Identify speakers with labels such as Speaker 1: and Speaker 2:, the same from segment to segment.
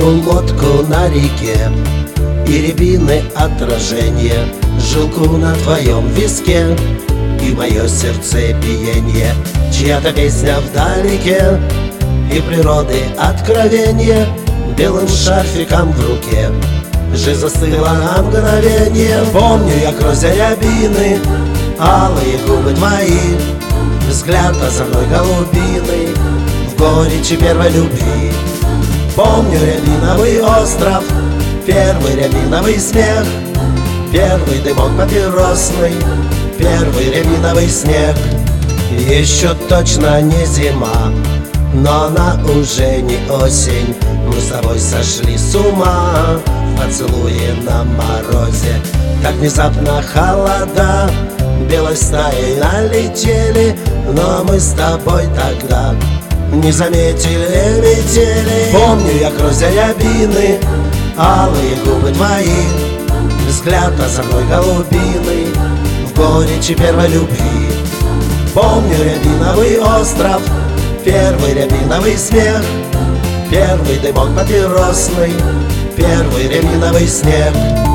Speaker 1: Помню лодку на реке и рябины отражение, жилку на твоем виске и мое сердцебиение. Чья-то песня вдалеке и природы откровение, белым шарфиком в руке жизнь застыла на мгновение. Помню я кровь рябины, алые губы твои, взгляд озорной голубиной в горечи первой любви. Помню рябиновый остров, первый рябиновый смех, первый дымок папиросный, первый рябиновый снег. Еще точно не зима, но она уже не осень. Мы с тобой сошли с ума в поцелуе на морозе. Так внезапно холода белой стаей налетели, но мы с тобой тогда не заметили метели. Помню я кровь рябины, алые губы твои, взгляд озорной голубиной в горечи первой любви. Помню рябиновый остров, первый рябиновый смех, первый дымок папиросный, первый рябиновый снег.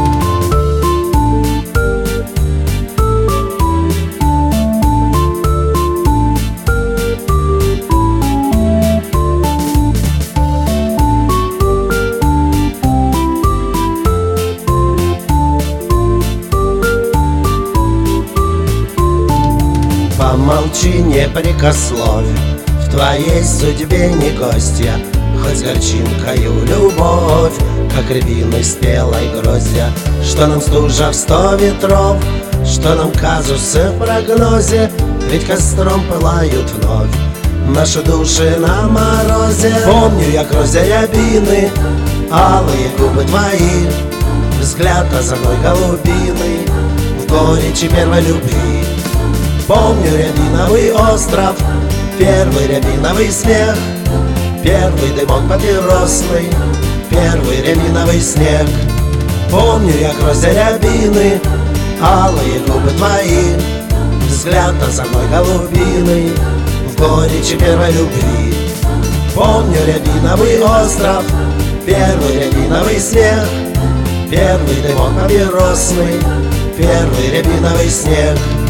Speaker 1: Помолчи, не прикословь, в твоей судьбе не гостья, хоть горчинкою любовь, как рябины спелой гроздья. Что нам стужа в 100 ветров, что нам казусы в прогнозе, ведь костром пылают вновь наши души на морозе. Помню я кровь рябины, алые губы твои, взгляд озорной голубиной в горечи первой любви. Помню рябиновый остров, первый рябиновый смех, первый дымок папиросный, первый рябиновый снег. Помню я кровь рябины, алые губы твои, взгляд озорной голубиной в горечи первой любви. Помню рябиновый остров, первый рябиновый смех, первый дымок папиросный, первый рябиновый снег.